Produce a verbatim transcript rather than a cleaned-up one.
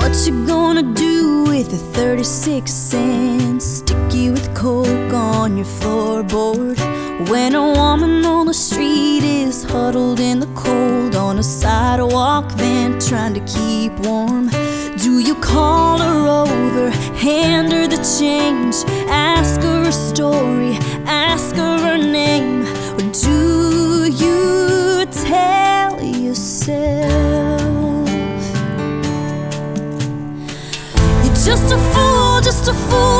What you gonna do with the thirty-six cents sticky with coke on your floorboard when a woman on the street is huddled in the cold on a sidewalk vent trying to keep warm? Do you call her over, hand her the change, ask her a story, ask her her name, or do you tell yourself you're just a fool, just a fool